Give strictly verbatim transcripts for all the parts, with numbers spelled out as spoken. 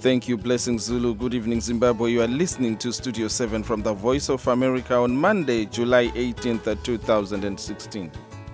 Thank you, Blessing Zulu. Good evening, Zimbabwe. You are listening to Studio seven from the Voice of America on Monday, July eighteenth, two thousand sixteen.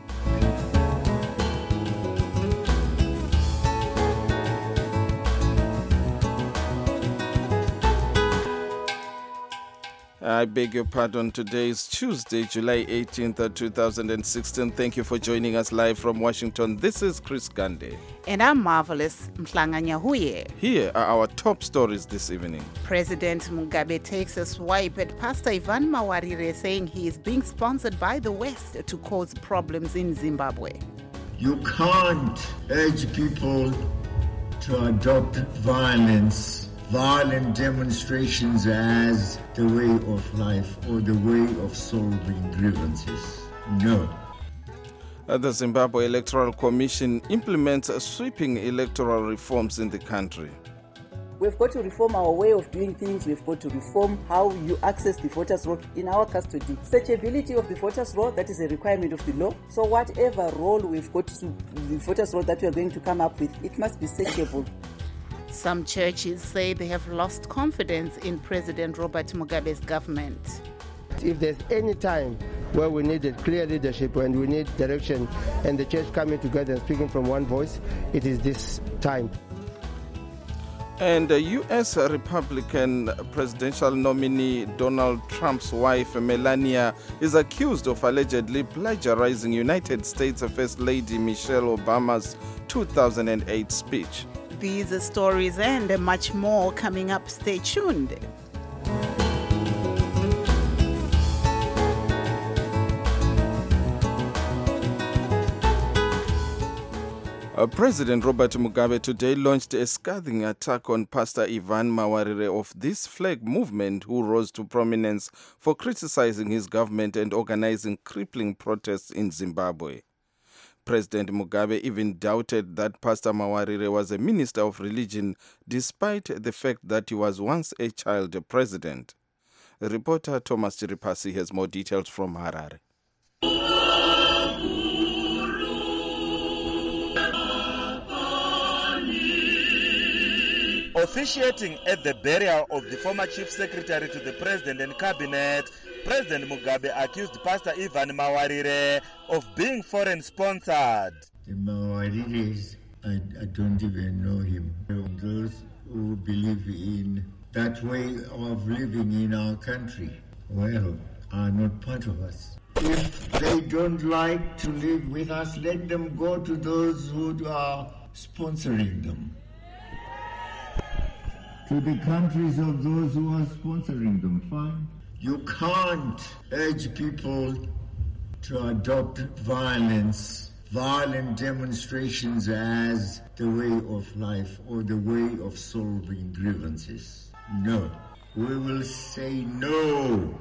I beg your pardon. Today is Tuesday, July eighteenth, two thousand sixteen. Thank you for joining us live from Washington. This is Chris Gande. And I'm Marvelous Mhlanga-Nyahuye. Here are our top stories this evening. President Mugabe takes a swipe at Pastor Ivan Mawarire, saying he is being sponsored by the West to cause problems in Zimbabwe. You can't urge people to adopt violence, violent demonstrations as the way of life or the way of solving grievances. No. Uh, the Zimbabwe Electoral Commission implements uh, sweeping electoral reforms in the country. We've got to reform our way of doing things. We've got to reform how you access the voters' roll in our custody. Searchability of the voters' roll, that is a requirement of the law. So whatever role we've got to, the voters' roll that we are going to come up with, it must be searchable. Some churches say they have lost confidence in President Robert Mugabe's government. If there's any time where we needed clear leadership and we need direction and the church coming together and speaking from one voice, it is this time. And U S Republican presidential nominee Donald Trump's wife, Melania, is accused of allegedly plagiarizing United States First Lady Michelle Obama's two thousand eight speech. These are stories and much more coming up. Stay tuned. Uh, President Robert Mugabe today launched a scathing attack on Pastor Ivan Mawarire of this flag movement, who rose to prominence for criticizing his government and organizing crippling protests in Zimbabwe. President Mugabe even doubted that Pastor Mawarire was a minister of religion, despite the fact that he was once a child president. Reporter Thomas Chiripasi has more details from Harare. Officiating at the burial of the former chief secretary to the president and cabinet, President Mugabe accused Pastor Ivan Mawarire of being foreign-sponsored. The Mawariris, I, I don't even know him. Those who believe in that way of living in our country, well, are not part of us. If they don't like to live with us, let them go to those who are sponsoring them. To the countries of those who are sponsoring them, fine. You can't urge people to adopt violence, violent demonstrations as the way of life or the way of solving grievances. No. We will say no.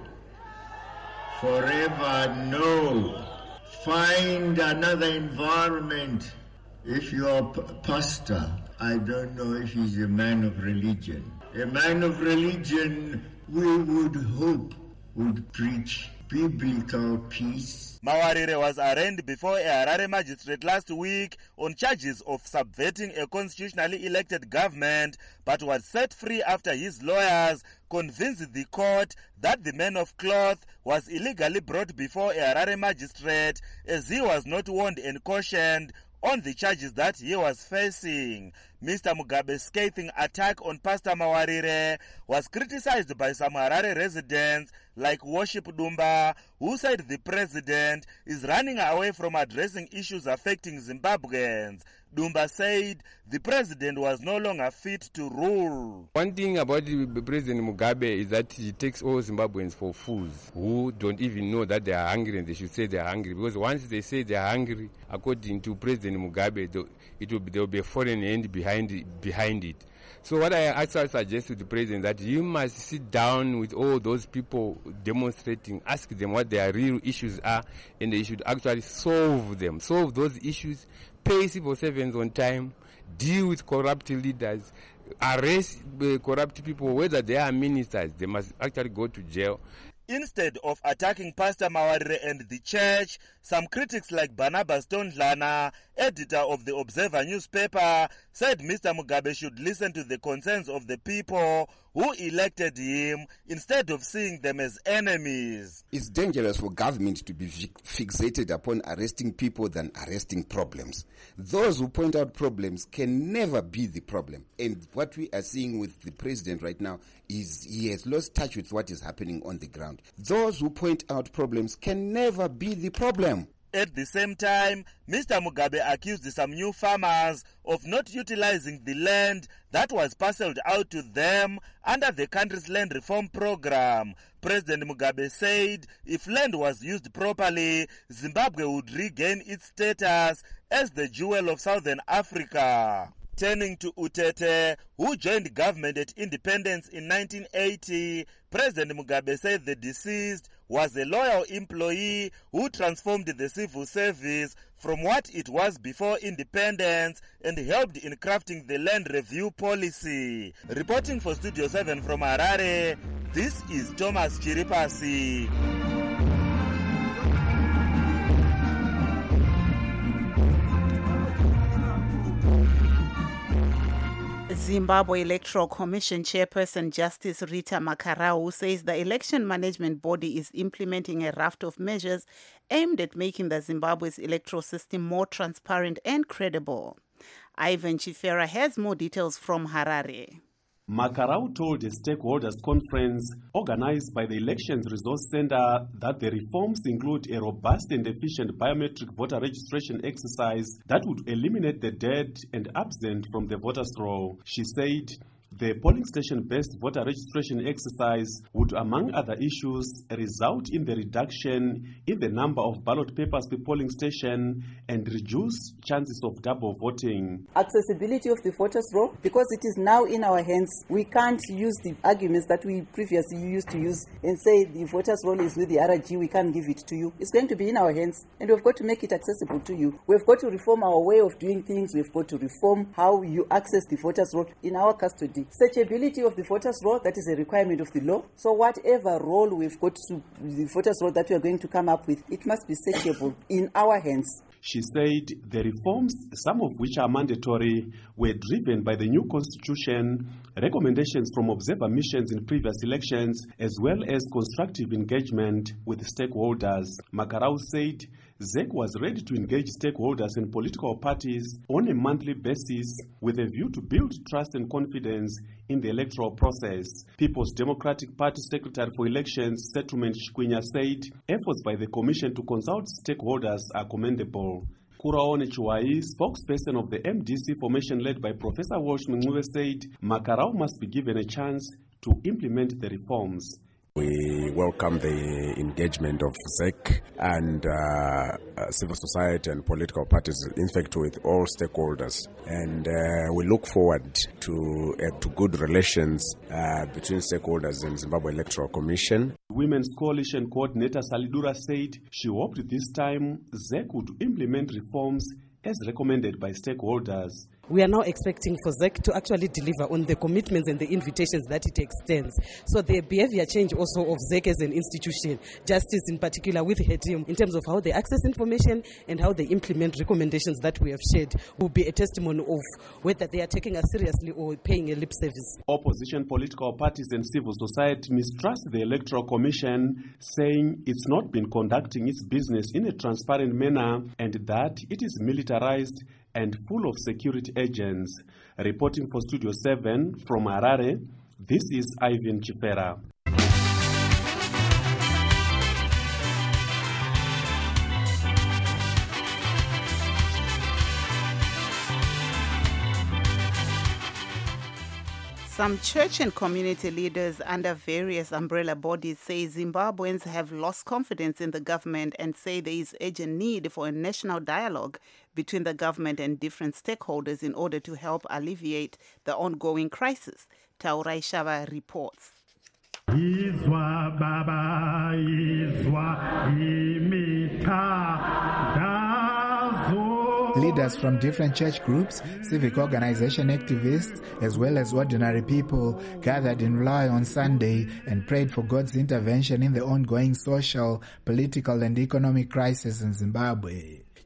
Forever no. Find another environment. If you are a pastor, I don't know if he's a man of religion. A man of religion, we would hope, would preach biblical peace. Mawarire was arraigned before a Harare magistrate last week on charges of subverting a constitutionally elected government, but was set free after his lawyers convinced the court that the man of cloth was illegally brought before a Harare magistrate, as he was not warned and cautioned on the charges that he was facing. Mister Mugabe's scathing attack on Pastor Mawarire was criticized by some Harare residents like Worship Dumba, who said the president is running away from addressing issues affecting Zimbabweans. Dumba said the president was no longer fit to rule. One thing about President Mugabe is that he takes all Zimbabweans for fools who don't even know that they are hungry and they should say they are hungry. Because once they say they are hungry, according to President Mugabe, it will be, there will be a foreign hand behind it, behind it. So what I actually suggest to the president that you must sit down with all those people demonstrating, ask them what their real issues are, and they should actually solve them, solve those issues, pay civil servants on time, deal with corrupt leaders, arrest uh, corrupt people, whether they are ministers, they must actually go to jail. Instead of attacking Pastor Mawarire and the church, some critics like Barnabas Tondlana, editor of the Observer newspaper, said Mister Mugabe should listen to the concerns of the people who elected him instead of seeing them as enemies. It's dangerous for government to be fixated upon arresting people than arresting problems. Those who point out problems can never be the problem. And what we are seeing with the president right now is he has lost touch with what is happening on the ground. Those who point out problems can never be the problem. At the same time, Mister Mugabe accused some new farmers of not utilizing the land that was parceled out to them under the country's land reform program. President Mugabe said if land was used properly, Zimbabwe would regain its status as the jewel of Southern Africa. Turning to Utete, who joined government at independence in nineteen eighty, President Mugabe said the deceased was a loyal employee who transformed the civil service from what it was before independence and helped in crafting the land review policy. Reporting for Studio seven from Harare, this is Thomas Chiripasi. Zimbabwe Electoral Commission Chairperson Justice Rita Makarau says the election management body is implementing a raft of measures aimed at making the Zimbabwe's electoral system more transparent and credible. Ivan Chifera has more details from Harare. Makarau told a stakeholders conference organized by the Elections Resource Center that the reforms include a robust and efficient biometric voter registration exercise that would eliminate the dead and absent from the voters' roll. She said the polling station-based voter registration exercise would, among other issues, result in the reduction in the number of ballot papers per polling station and reduce chances of double voting. Accessibility of the voters' roll, because it is now in our hands, we can't use the arguments that we previously used to use and say the voters' roll is with the R G, we can't give it to you. It's going to be in our hands, and we've got to make it accessible to you. We've got to reform our way of doing things. We've got to reform how you access the voters' roll in our custody. Searchability of the voters' roll, that is a requirement of the law. So whatever role we've got to, the voters' roll that we are going to come up with, it must be searchable in our hands. She said the reforms, some of which are mandatory, were driven by the new constitution, recommendations from observer missions in previous elections, as well as constructive engagement with stakeholders. Makarau said Z E C was ready to engage stakeholders and political parties on a monthly basis with a view to build trust and confidence in the electoral process. People's Democratic Party Secretary for Elections, Settlement Shikwinya, said efforts by the Commission to consult stakeholders are commendable. Kuraone Chuai, spokesperson of the M D C formation led by Professor Walsh Mngube, said Makarau must be given a chance to implement the reforms. We welcome the engagement of Z E C and uh, uh, civil society and political parties, in fact with all stakeholders. And uh, we look forward to, uh, to good relations uh, between stakeholders and Zimbabwe Electoral Commission. Women's Coalition Coordinator Salidura said she hoped this time Z E C would implement reforms as recommended by stakeholders. We are now expecting for Z E C to actually deliver on the commitments and the invitations that it extends. So the behavior change also of Z E C as an institution, justice in particular with her team, in terms of how they access information and how they implement recommendations that we have shared, will be a testimony of whether they are taking us seriously or paying a lip service. Opposition political parties and civil society mistrust the Electoral Commission, saying it's not been conducting its business in a transparent manner and that it is militarized and full of security agents. Reporting for Studio seven from Harare, this is Ivan Chifera. Some church and community leaders under various umbrella bodies say Zimbabweans have lost confidence in the government and say there is urgent need for a national dialogue between the government and different stakeholders in order to help alleviate the ongoing crisis. Taurai Shava reports. Izwa baba, izwa imita. Leaders from different church groups, civic organization activists, as well as ordinary people gathered in Mlayi on Sunday and prayed for God's intervention in the ongoing social, political, and economic crisis in Zimbabwe.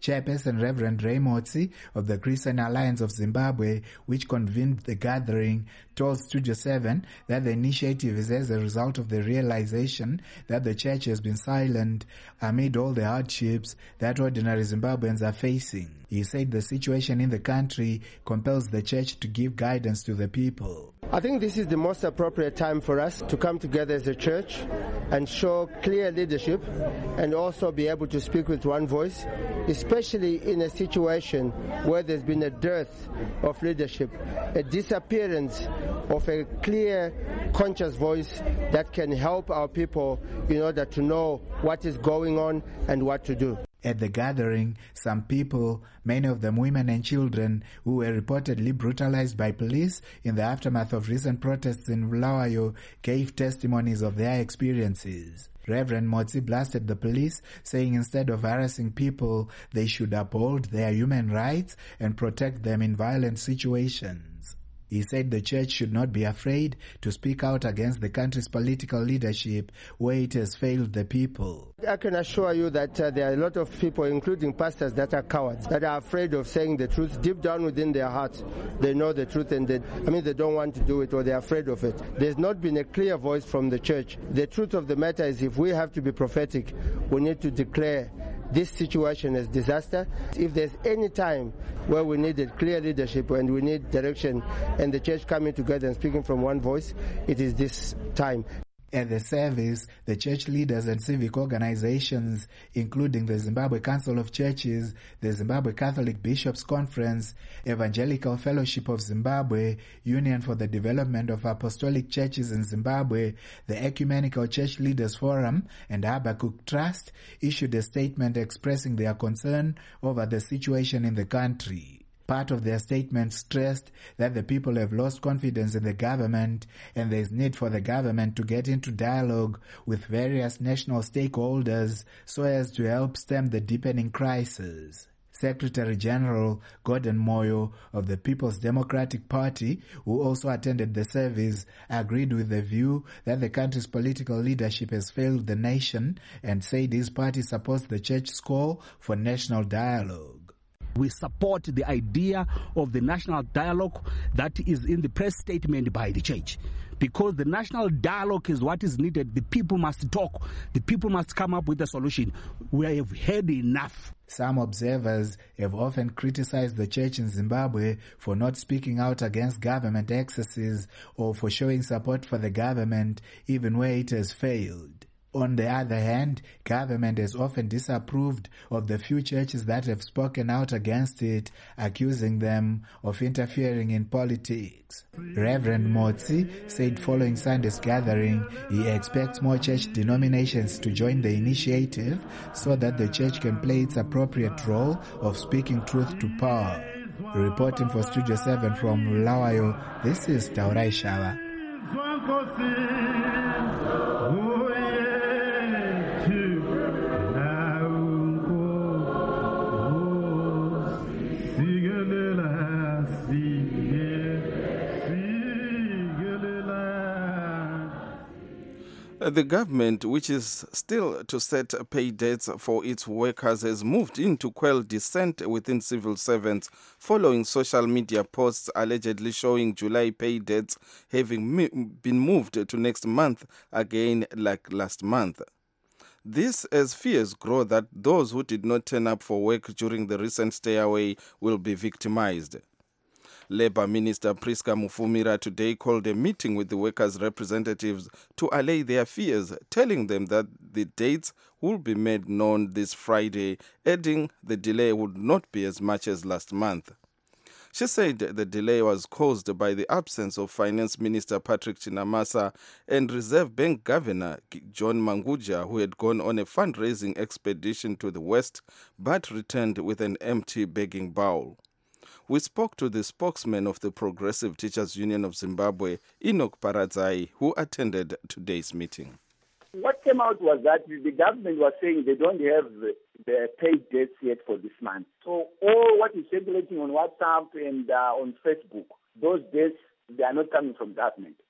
Chairperson Reverend Ray Motsi of the Christian Alliance of Zimbabwe, which convened the gathering, told Studio seven that the initiative is as a result of the realization that the church has been silent amid all the hardships that ordinary Zimbabweans are facing. He said the situation in the country compels the church to give guidance to the people. I think this is the most appropriate time for us to come together as a church and show clear leadership and also be able to speak with one voice, especially in a situation where there's been a dearth of leadership, a disappearance of a clear, conscious voice that can help our people in order to know what is going on and what to do. At the gathering, some people, many of them women and children, who were reportedly brutalized by police in the aftermath of recent protests in Bulawayo, gave testimonies of their experiences. Reverend Motsi blasted the police, saying instead of harassing people, they should uphold their human rights and protect them in violent situations. He said the church should not be afraid to speak out against the country's political leadership where it has failed the people. I can assure you that uh, there are a lot of people, including pastors, that are cowards, that are afraid of saying the truth. Deep down within their hearts, they know the truth and they, I mean, they don't want to do it or they're afraid of it. There's not been a clear voice from the church. The truth of the matter is if we have to be prophetic, we need to declare this situation as disaster. If there's any time where we needed clear leadership and we need direction and the church coming together and speaking from one voice, it is this time. At the service, the church leaders and civic organizations, including the Zimbabwe Council of Churches, the Zimbabwe Catholic Bishops' Conference, Evangelical Fellowship of Zimbabwe, Union for the Development of Apostolic Churches in Zimbabwe, the Ecumenical Church Leaders Forum, and Habakkuk Trust, issued a statement expressing their concern over the situation in the country. Part of their statement stressed that the people have lost confidence in the government and there is need for the government to get into dialogue with various national stakeholders so as to help stem the deepening crisis. Secretary General Gordon Moyo of the People's Democratic Party, who also attended the service, agreed with the view that the country's political leadership has failed the nation and said his party supports the church's call for national dialogue. We support the idea of the national dialogue that is in the press statement by the church. Because the national dialogue is what is needed. The people must talk. The people must come up with a solution. We have had enough. Some observers have often criticized the church in Zimbabwe for not speaking out against government excesses or for showing support for the government even where it has failed. On the other hand, government has often disapproved of the few churches that have spoken out against it, accusing them of interfering in politics. Reverend Motsi said following Sunday's gathering, he expects more church denominations to join the initiative so that the church can play its appropriate role of speaking truth to power. Reporting for Studio seven from Bulawayo, this is Taurai Shava. The government, which is still to set pay dates for its workers, has moved in to quell dissent within civil servants following social media posts allegedly showing July pay dates having been moved to next month again like last month. This as fears grow that those who did not turn up for work during the recent stay away will be victimized. Labour Minister Priska Mufumira today called a meeting with the workers' representatives to allay their fears, telling them that the dates will be made known this Friday, adding the delay would not be as much as last month. She said the delay was caused by the absence of Finance Minister Patrick Chinamasa and Reserve Bank Governor John Manguja, who had gone on a fundraising expedition to the West but returned with an empty begging bowl. We spoke to the spokesman of the Progressive Teachers Union of Zimbabwe, Enoch Paradzai, who attended today's meeting. What came out was that the government was saying they don't have the paid dates yet for this month. So all what is circulating on WhatsApp and uh, on Facebook, those dates, they are not coming from government.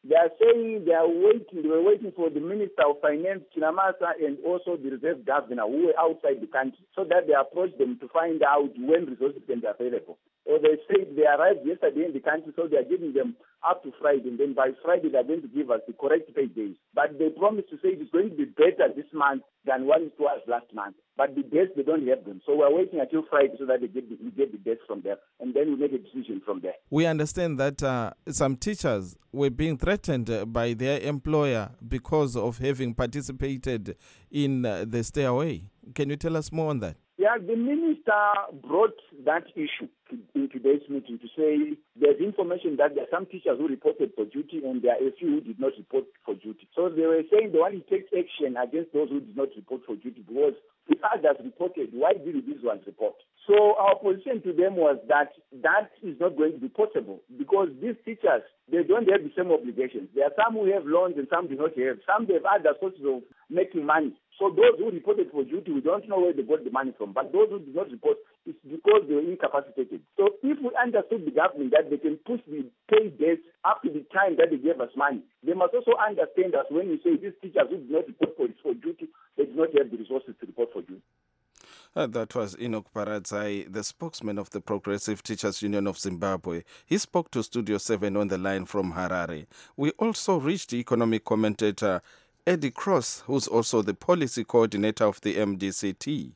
They are saying they are waiting, they were waiting for the Minister of Finance, Chinamasa, and also the Reserve Governor who were outside the country so that they approached them to find out when resources can be available. Or they said they arrived yesterday in the country, so they are giving them up to Friday, and then by Friday they are going to give us the correct pay days. But they promised to say it's going to be better this month than what it was last month. But the dates, they don't have them. So we're waiting until Friday so that they get the, we get the dates from there, and then we make a decision from there. We understand that uh, some teachers were being threatened uh, by their employer because of having participated in uh, the stay away. Can you tell us more on that? Yeah, the minister brought that issue in today's meeting to say there's information that there are some teachers who reported for duty and there are a few who did not report for duty. So they were saying they want to take action against those who did not report for duty because if others reported, why did these ones report? So our position to them was that that is not going to be possible because these teachers, they don't have the same obligations. There are some who have loans and some do not have. Some have other sources of making money. So those who reported for duty, we don't know where they got the money from. But those who did not report, it's because they were incapacitated. So if we understood the government that they can push the pay dates up to the time that they gave us money, they must also understand us when we say these teachers who did not report for, for duty, they do not have the resources to report for duty. Uh, that was Enoch Paradzai, the spokesman of the Progressive Teachers Union of Zimbabwe. He spoke to Studio seven on the line from Harare. We also reached economic commentator Eddie Cross, who's also the policy coordinator of the M D C T.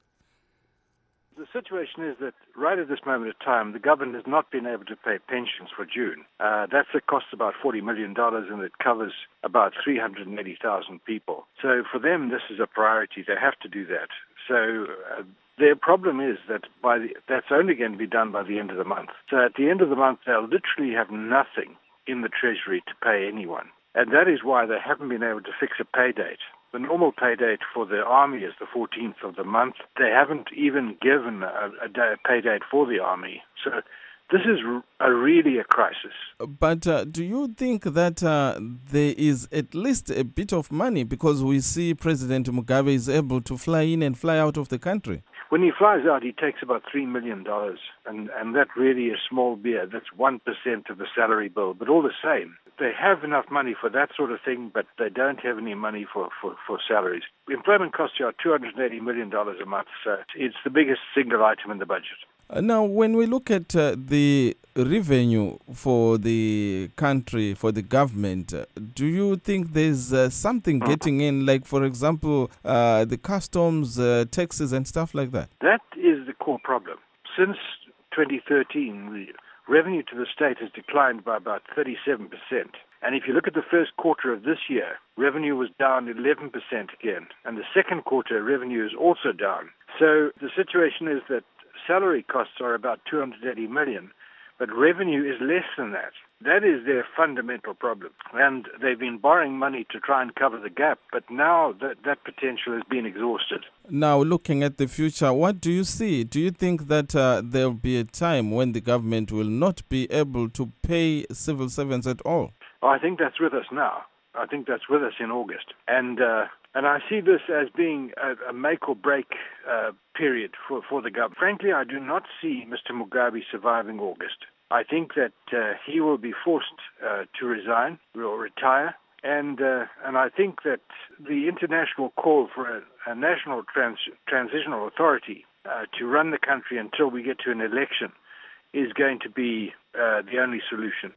The situation is that right at this moment of time, the government has not been able to pay pensions for June. Uh, that's a cost about forty million dollars, and it covers about three hundred eighty thousand people. So for them, this is a priority. They have to do that. So uh, their problem is that by the, that's only going to be done by the end of the month. So at the end of the month, they'll literally have nothing in the Treasury to pay anyone. And that is why they haven't been able to fix a pay date. The normal pay date for the Army is the fourteenth of the month. They haven't even given a, a, day, a pay date for the Army. So this is a really a crisis. But uh, do you think that uh, there is at least a bit of money because we see President Mugabe is able to fly in and fly out of the country? When he flies out, he takes about three million dollars, and, and that really is small beer. That's one percent of the salary bill. But all the same, they have enough money for that sort of thing, but they don't have any money for, for, for salaries. Employment costs you are two hundred eighty million dollars a month, so it's the biggest single item in the budget. Uh, now, when we look at uh, the revenue for the country, for the government, uh, do you think there's uh, something getting in, like, for example, uh, the customs, uh, taxes and stuff like that? That is the core problem. Since twenty thirteen, the revenue to the state has declined by about thirty-seven percent. And if you look at the first quarter of this year, revenue was down eleven percent again. And the second quarter, revenue is also down. So the situation is that salary costs are about two hundred eighty million, but revenue is less than that. That is their fundamental problem. And they've been borrowing money to try and cover the gap, but now that, that potential has been exhausted. Now, looking at the future, what do you see? Do you think that uh, there'll be a time when the government will not be able to pay civil servants at all? Oh, I think that's with us now. I think that's with us in August. And uh, and I see this as being a, a make or break uh, period for, for the government. Frankly, I do not see Mister Mugabe surviving August. I think that uh, he will be forced uh, to resign or retire. And uh, and I think that the international call for a, a national trans, transitional authority uh, to run the country until we get to an election is going to be uh, the only solution.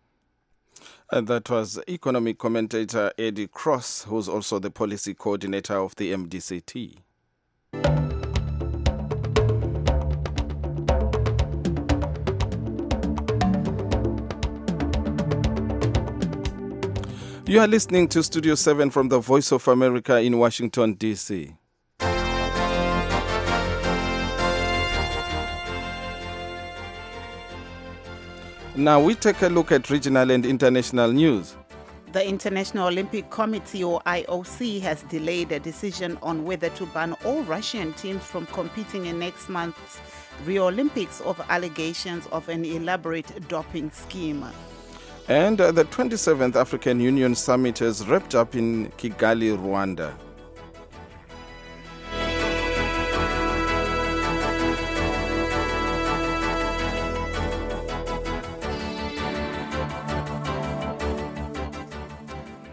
And that was economic commentator Eddie Cross, who's also the policy coordinator of the M D C T. You are listening to Studio seven from the Voice of America in Washington, D C Now we take a look at regional and international news. The International Olympic Committee, or I O C, has delayed a decision on whether to ban all Russian teams from competing in next month's Rio Olympics over allegations of an elaborate doping scheme. And uh, the twenty-seventh African Union Summit has wrapped up in Kigali, Rwanda.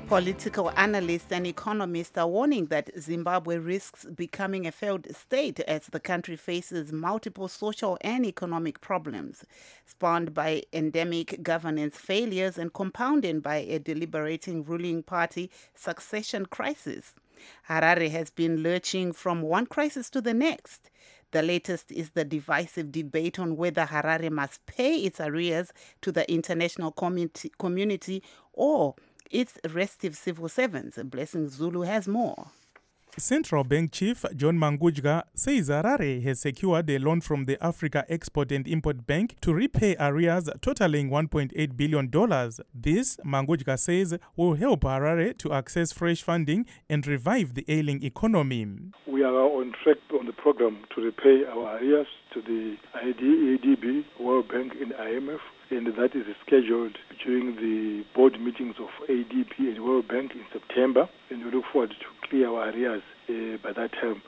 Political analysts and economists are warning that Zimbabwe risks becoming a failed state as the country faces multiple social and economic problems, spawned by endemic governance failures and compounded by a deliberating ruling party succession crisis. Harare has been lurching from one crisis to the next. The latest is the divisive debate on whether Harare must pay its arrears to the international community, community or its restive civil servants. Blessing Zulu has more. Central Bank Chief John Mangudya says Harare has secured a loan from the Africa Export and Import Bank to repay arrears totaling one point eight billion dollars. This, Mangudya says, will help Harare to access fresh funding and revive the ailing economy. We are on track on the program to repay our arrears to the I D, A D B, World Bank and I M F, and that is scheduled during the board meetings of A D B and World Bank in September, and we look forward to clear our arrears uh, by that time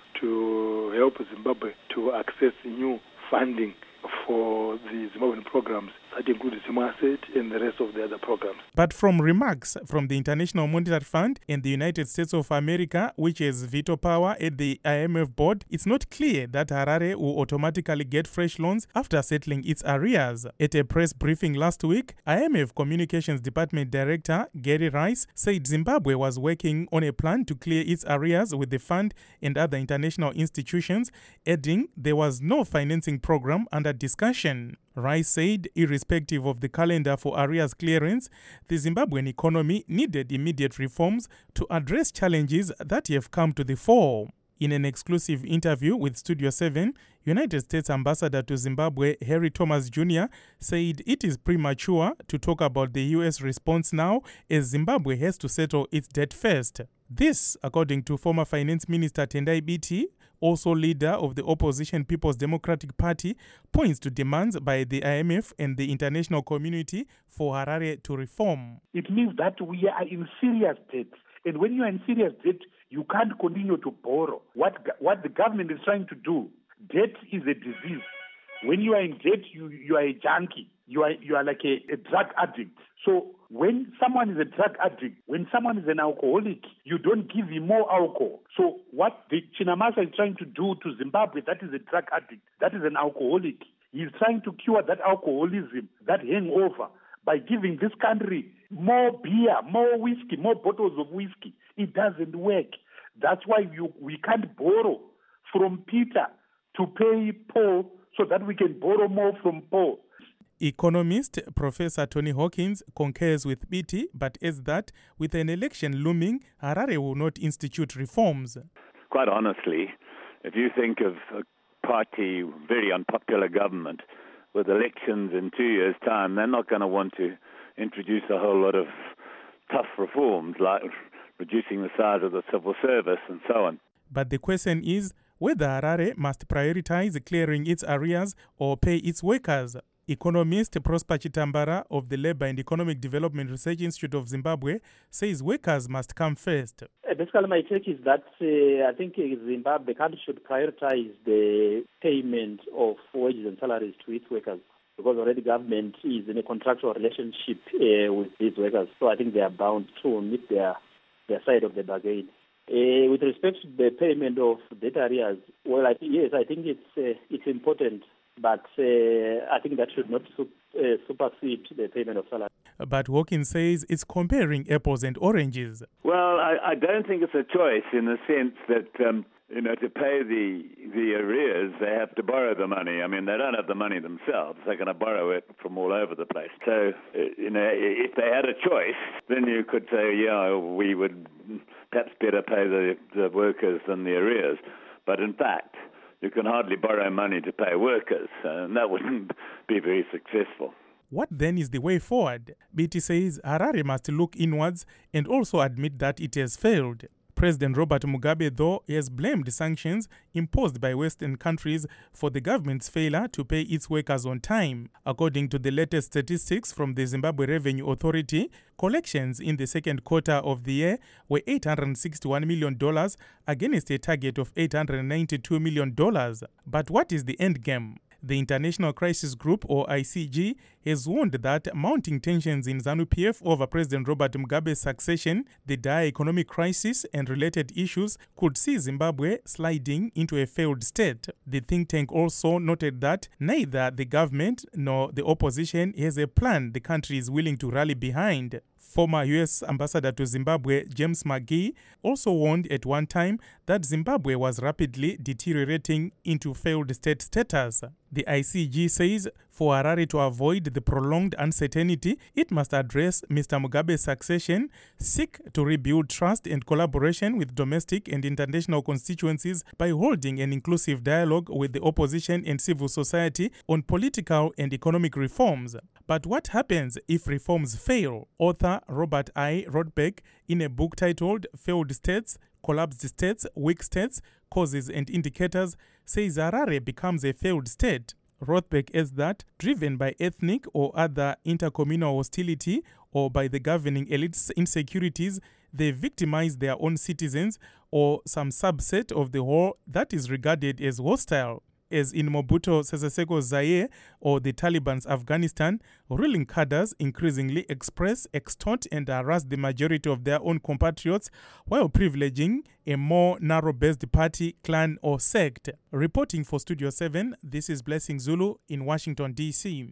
to help Zimbabwe to access new funding for the Zimbabwean programs that include Zimasset and the rest of the other programs. But from remarks from the International Monetary Fund and the United States of America, which has veto power at the I M F board, it's not clear that Harare will automatically get fresh loans after settling its arrears. At a press briefing last week, I M F Communications Department Director Gary Rice said Zimbabwe was working on a plan to clear its arrears with the fund and other international institutions, adding there was no financing program under discussion. Rice said, irrespective of the calendar for arrears clearance, the Zimbabwean economy needed immediate reforms to address challenges that have come to the fore. In an exclusive interview with Studio seven, United States Ambassador to Zimbabwe Harry Thomas Junior said it is premature to talk about the U S response now, as Zimbabwe has to settle its debt first. This, according to former Finance Minister Tendai Biti, also leader of the opposition People's Democratic Party, points to demands by the I M F and the international community for Harare to reform. It means that we are in serious debt. And when you are in serious debt, you can't continue to borrow. What, what the government is trying to do, debt is a disease. When you are in debt, you, you are a junkie. You are, you are like a, a drug addict. So when someone is a drug addict, when someone is an alcoholic, you don't give him more alcohol. So what the Chinamasa is trying to do to Zimbabwe, that is a drug addict, that is an alcoholic. He is trying to cure that alcoholism, that hangover, by giving this country more beer, more whiskey, more bottles of whiskey. It doesn't work. That's why you, we can't borrow from Peter to pay Paul so that we can borrow more from Paul. Economist Professor Tony Hawkins concurs with Biti, but adds that with an election looming, Harare will not institute reforms. Quite honestly, if you think of a party, very unpopular government, with elections in two years' time, they're not going to want to introduce a whole lot of tough reforms, like reducing the size of the civil service and so on. But the question is whether Harare must prioritize clearing its arrears or pay its workers. Economist Prosper Chitambara of the Labour and Economic Development Research Institute of Zimbabwe says workers must come first. Uh, basically, my take is that uh, I think Zimbabwe, the country should prioritize the payment of wages and salaries to its workers, because already government is in a contractual relationship uh, with these workers. So I think they are bound to meet their, their side of the bargain. Uh, with respect to the payment of debt arrears, well, I think, yes, I think it's uh, it's important. But uh, I think that should not su- uh, supersede the payment of salary. But Hawkins says it's comparing apples and oranges. Well, I, I don't think it's a choice in the sense that, um, you know, to pay the, the arrears, they have to borrow the money. I mean, they don't have the money themselves. They're going to borrow it from all over the place. So, uh, you know, if they had a choice, then you could say, yeah, we would perhaps better pay the, the workers than the arrears. But in fact, you can hardly borrow money to pay workers, and that wouldn't be very successful. What then is the way forward? Biti says Harare must look inwards and also admit that it has failed. President Robert Mugabe, though, has blamed sanctions imposed by Western countries for the government's failure to pay its workers on time. According to the latest statistics from the Zimbabwe Revenue Authority, collections in the second quarter of the year were eight hundred sixty-one million dollars against a target of eight hundred ninety-two million dollars. But what is the end game? The International Crisis Group, or I C G, has warned that mounting tensions in ZANU-P F over President Robert Mugabe's succession, the dire economic crisis and related issues could see Zimbabwe sliding into a failed state. The think tank also noted that neither the government nor the opposition has a plan the country is willing to rally behind. Former U S Ambassador to Zimbabwe, James McGee, also warned at one time that Zimbabwe was rapidly deteriorating into failed state status. The I C G says for Harare to avoid the prolonged uncertainty, it must address Mister Mugabe's succession, seek to rebuild trust and collaboration with domestic and international constituencies by holding an inclusive dialogue with the opposition and civil society on political and economic reforms. But what happens if reforms fail? Author Robert I. Rothbeck, in a book titled Failed States, Collapsed States, Weak States, Causes and Indicators, says Harare becomes a failed state. Rothbeck adds that, driven by ethnic or other intercommunal hostility or by the governing elite's insecurities, they victimize their own citizens or some subset of the whole that is regarded as hostile. As in Mobutu Sese Seko's Zaire or the Taliban's Afghanistan, ruling cadres increasingly express, extort and harass the majority of their own compatriots while privileging a more narrow-based party, clan or sect. Reporting for Studio seven, this is Blessing Zulu in Washington, D C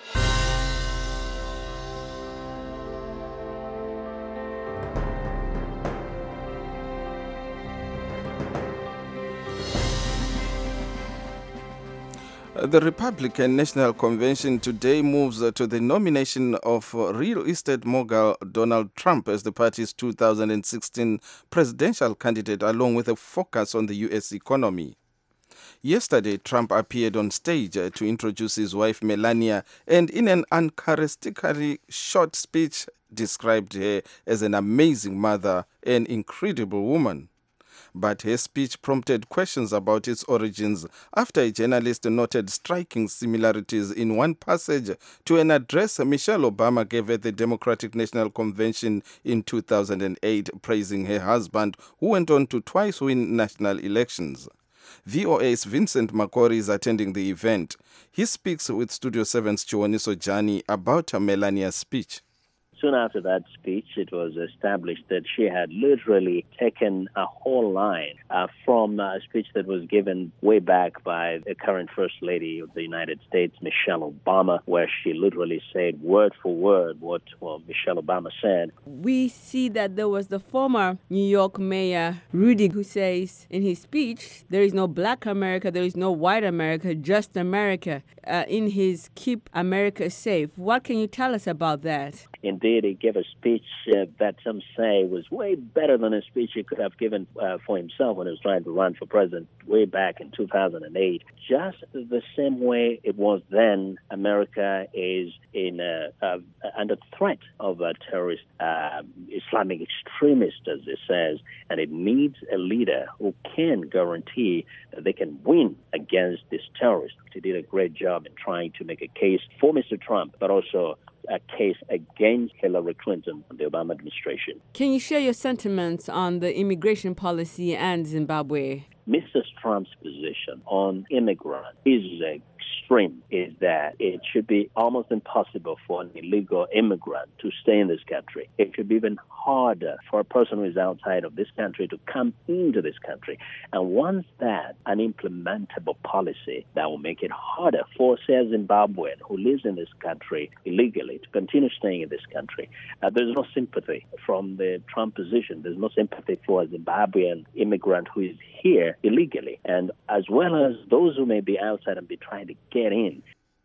The Republican National Convention today moves to the nomination of real estate mogul Donald Trump as the party's two thousand sixteen presidential candidate, along with a focus on the U S economy. Yesterday, Trump appeared on stage to introduce his wife Melania and in an uncharacteristically short speech described her as an amazing mother and incredible woman. But her speech prompted questions about its origins after a journalist noted striking similarities in one passage to an address Michelle Obama gave at the Democratic National Convention in two thousand eight, praising her husband, who went on to twice win national elections. V O A's Vincent Makori is attending the event. He speaks with Studio seven's Chiwoniso Jani about Melania's speech. Soon after that speech, it was established that she had literally taken a whole line uh, from a speech that was given way back by the current First Lady of the United States, Michelle Obama, where she literally said word for word what well, Michelle Obama said. We see that there was the former New York Mayor, Rudy, who says in his speech, there is no black America, there is no white America, just America, uh, in his Keep America Safe. What can you tell us about that? Indeed, he gave a speech uh, that some say was way better than a speech he could have given uh, for himself when he was trying to run for president way back in two thousand eight. Just the same way it was then, America is in a, uh, under threat of a terrorist uh, Islamic extremist, as it says, and it needs a leader who can guarantee that they can win against this terrorist. He did a great job in trying to make a case for Mister Trump, but also a case against Hillary Clinton and the Obama administration. Can you share your sentiments on the immigration policy and Zimbabwe? Mister Trump's position on immigrants is extreme, is that it should be almost impossible for an illegal immigrant to stay in this country. It should be even harder for a person who is outside of this country to come into this country. And once that, an implementable policy that will make it harder for, say, a Zimbabwean who lives in this country illegally to continue staying in this country. Uh, there's no sympathy from the Trump position. There's no sympathy for a Zimbabwean immigrant who is here illegally, and as well as those who may be outside and be trying to get in.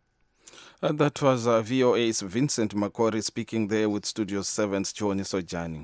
Uh, that was uh, V O A's Vincent Makori speaking there with Studio seven's Chiwoniso Jani.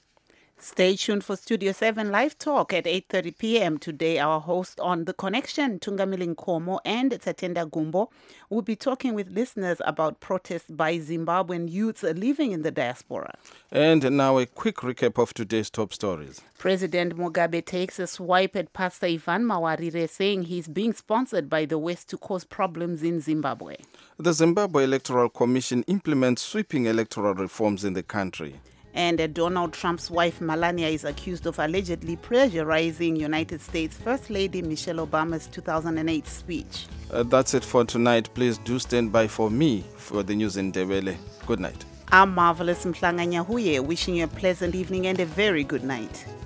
Stay tuned for Studio seven Live Talk at eight thirty p.m. Today, our host on The Connection, Tungamili Nkomo and Tatenda Gumbo, will be talking with listeners about protests by Zimbabwean youths living in the diaspora. And now a quick recap of today's top stories. President Mugabe takes a swipe at Pastor Ivan Mawarire, saying he's being sponsored by the West to cause problems in Zimbabwe. The Zimbabwe Electoral Commission implements sweeping electoral reforms in the country. And uh, Donald Trump's wife Melania is accused of allegedly plagiarizing United States First Lady Michelle Obama's two thousand eight speech. Uh, that's it for tonight. Please do stand by for me for the news in Ndebele. Good night. I'm Marvelous Mhlanga Nyahuye, wishing you a pleasant evening and a very good night.